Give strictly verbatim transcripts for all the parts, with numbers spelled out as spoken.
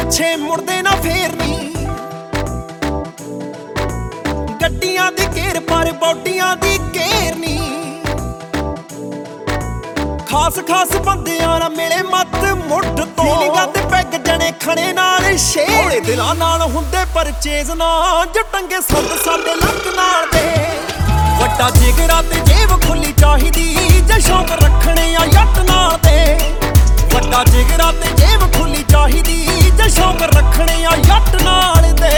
ਪਿੱਛੇ ਮੁੜਦੇ ਨਾ ਫੇਰ ਨੀ। ਗੱਡੀਆਂ ਦੀ ਘੇਰ ਪਰ ਬੋਡੀਆਂ ਦੀ ਘੇਰ ਨੀ। ਖਾਸ ਖਾਸ ਬੰਦਿਆਂ ਨਾਲ ਮਿਲੇ ਮੱਤ ਮੁੱਢ ਤੋਂ। ਫੀਲਿੰਗਾਂ ਤੇ ਪੈਗ ਜਣੇ ਖਣੇ ਨਾਲ ਸ਼ੇਰ। ਦਿਲਾਂ ਨਾਲ ਹੁੰਦੇ ਪਰਚੇਜ਼ ਨਾ ਜਟੰਗੇ ਸੰਦ ਸਾਡੇ ਲੱਕ ਨਾਲ ਦੇ। ਵੱਡਾ ਜਿਗਰਾ ਤੇ ਜੇਬ ਖੁੱਲੀ ਚਾਹੀਦੀ ਜੇ ਸ਼ੌਂਕ ਰੱਖਣੇ ਆ ਜੱਟ ਨਾਲ ਦੇ। ਵੱਡਾ ਜਿਗਰਾ ਤੇ ਜੇਬ ਖੁੱਲੀ ਚਾਹੀਦੀ ਜੇ ਸ਼ੌਂਕ ਰੱਖਣੇ ਆ ਜੱਟ ਨਾਲ ਦੇ।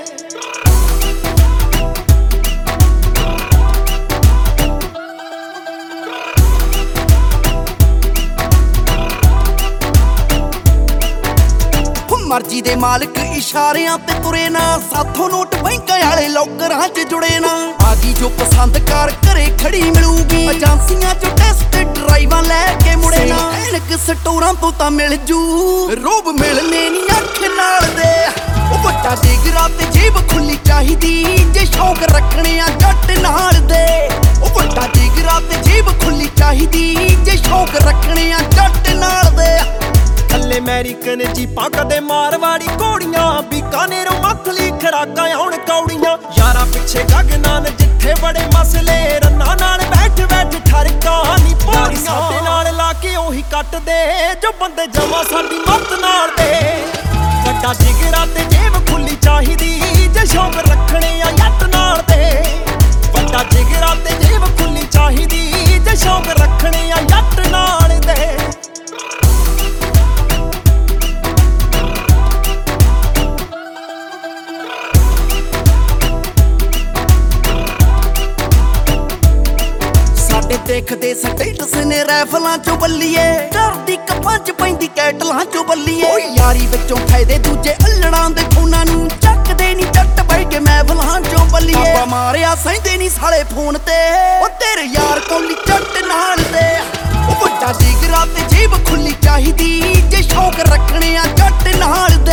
ਮਰਜ਼ੀ ਦੇ ਮਾਲਕ ਇਸ਼ਾਰਿਆਂ ਤੇ ਤੁਰੇ ਨਾ। ਸਾਥੋਂ ਨੋਟ ਬੈਂਕਾਂ ਵਾਲੇ ਲੋਕਰਾਂ 'ਚ ਜੁੜੇ ਨਾ। ਆਗੀ ਜੋ ਪਸੰਦ ਕਰ ਘਰੇ ਖੜੀ ਮਿਲੂਗੀ। ਏਜੰਸੀਆਂ 'ਚ ਟੈਸਟ ਡਰਾਈਵਾਂ ਲੈ ਕੇ ਮੁੜੇ ਨਾ। ਐਨਕ ਸਟੋਰਾਂ ਤੋਂ ਤਾਂ ਮਿਲ ਜੂ ਰੋਬ ਮਿਲਨੇ ਨੀ ਅੱਖ ਨਾਲ ਦੇ। ਉਹ ਵੱਡਾ ਜਿਗਰਾ ਤੇ ਜੇਬ ਖੁੱਲੀ ਚਾਹੀਦੀ ਜੇ ਸ਼ੌਂਕ ਰੱਖਣੇ ਆ ਜੱਟ ਨਾਲ ਦੇ। ਉਹ ਵੱਡਾ ਜਿਗਰਾ ਤੇ ਜੇਬ ਖੁੱਲੀ ਚਾਹੀਦੀ ਜੇ ਸ਼ੌਂਕ ਰੱਖਣੇ ਆ ਜੱਟ ਨਾਲ ਦੇ। ਥੱਲੇ ਅਮਰੀਕਨ ਜੀਪਾਂ ਕਦੇ ਮਾਰਵਾੜੀ ਘੋੜੀਆਂ। ਬੀਕਾਨੇਰੋਂ ਮੱਥਲੀ ਖਰਾਕਾਂ ਆਉਣ ਕੌੜੀਆਂ। ਯਾਰਾਂ ਪਿੱਛੇ ਗਗਨਾਂ ਨੇ ਜਿੱਥੇ ਬੜੇ ਮਸਲੇ। ਰੰਨਾਂ ਨਾਲ ਬੈਠ ਬੈਠ ਠਰਕਾਂ ਨੀ ਪੌੜੀਆਂ। ਸਾਡੇ ਨਾਲ ਲਾ ਕੇ ਉਹੀ ਕੱਟਦੇ ਜੋ ਬੰਦੇ ਜਮਾ ਸਾਡੀ ਮੱਤ ਨਾਲ ਦੇ। ਵੱਡਾ ਜਿਗਰਾ ਤੇ ਜੇਬ ਖੁੱਲੀ ਚਾਹੀਦੀ ਜੇ ਸ਼ੌਂਕ ਰੱਖਣੇ ਆ ਜੱਟ ਨਾਲ ਦੇ। ਵੱਡਾ ਜਿਗਰਾ ਤੇ ਜੇਬ ਖੁੱਲੀ ਚਾਹੀਦੀ ਜੇ ਸ਼ੌਂਕ ਰੱਖਣੇ ਆ ਜੱਟ ਨਾਲ ਦੇ। ਦੇਖਦੇ ਸਟੇਟਸ ਨੇ ਰਾਈਫਲਾਂ ਚੋਂ ਬੱਲੀਏ। ਕਰਦੀ ਕੱਪਾਂ 'ਚ ਪੈਂਦੀ ਕੈਟਲਾਂ ਚੋਂ ਬੱਲੀਏ। ਓ ਯਾਰੀ ਵਿੱਚੋਂ ਫਾਇਦੇ ਦੂਜੇ ਅਲੜਾਂ ਦੇ ਫੋਨਾਂ ਨੂੰ ਚੱਕਦੇ ਨੀ ਜੱਟ ਬਹਿ ਕੇ ਮਹਿਫਲਾਂ ਚੋਂ ਬੱਲੀਏ। ਬਾਬਾ ਮਾਰਿਆ ਸਹਿੰਦੇ ਨੀ ਸਾਲੇ ਫੋਨ ਤੇ ਓ ਤੇਰੇ ਯਾਰ ਕੋਲੀ ਜੱਟ ਨਾਲ ਦੇ। ਓ ਵੱਡਾ ਜਿਗਰਾ ਤੇ ਜੇਬ ਖੁੱਲੀ ਚਾਹੀਦੀ ਜੇ ਸ਼ੌਂਕ ਰੱਖਣੇ ਆ ਜੱਟ ਨਾਲ